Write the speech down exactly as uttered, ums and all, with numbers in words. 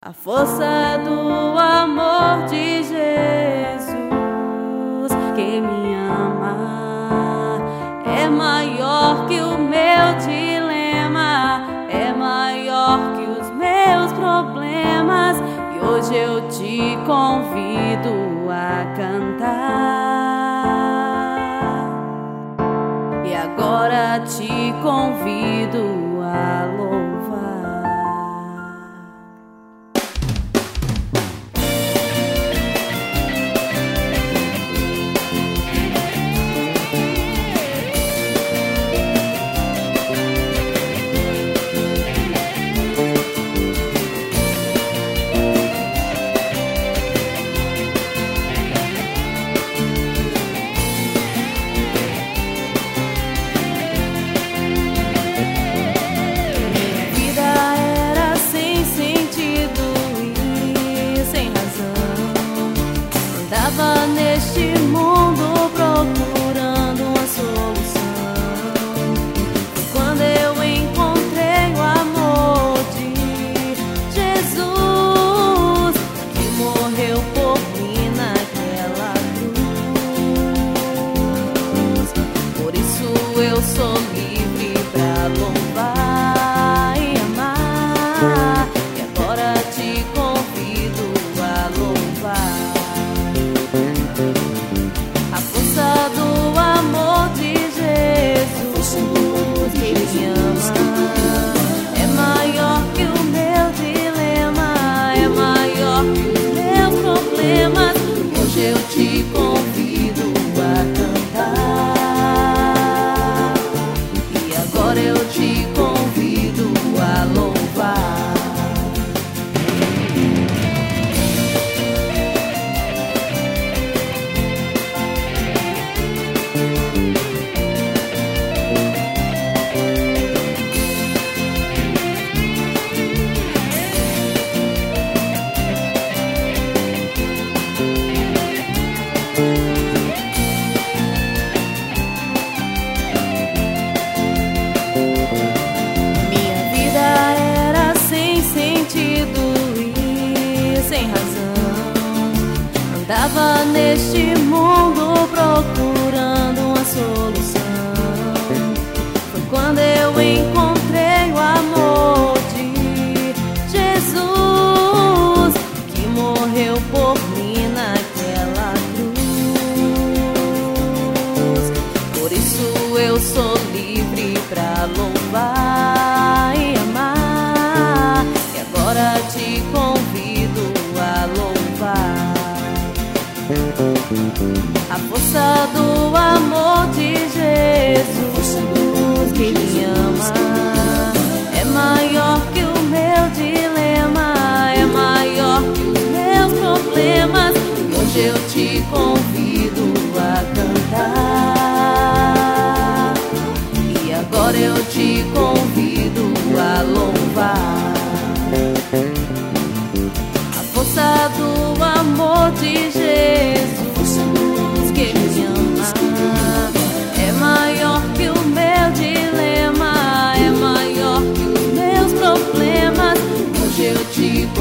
A força do amor de Jesus que me ama é maior que o meu dilema, é maior que os meus problemas. E hoje eu te convido a cantar, e agora te convido a louvar. Estava neste mundo procurando uma solução. Quando eu encontrei o amor de Jesus, que morreu por mim naquela cruz. Por isso eu sou livre pra louvar e amar. E agora te convido a louvar. A força do amor de Jesus que me ama é maior que o meu dilema, é maior que os meus problemas. Hoje eu te convido a cantar, e agora eu te convido a louvar. Andava neste mundo procurando uma solução. Foi quando eu encontrei o amor de Jesus, que morreu por mim naquela cruz. Por isso eu sou livre pra louvar e amar. E agora te convido a louvar. A força do amor de Jesus que me ama é maior que o meu dilema, é maior que os meus problemas. E hoje eu te convido a cantar, e agora eu te convido a louvar. A força do amor de Jesus que me ama é maior que o meu dilema, é maior que os meus problemas. Hoje eu te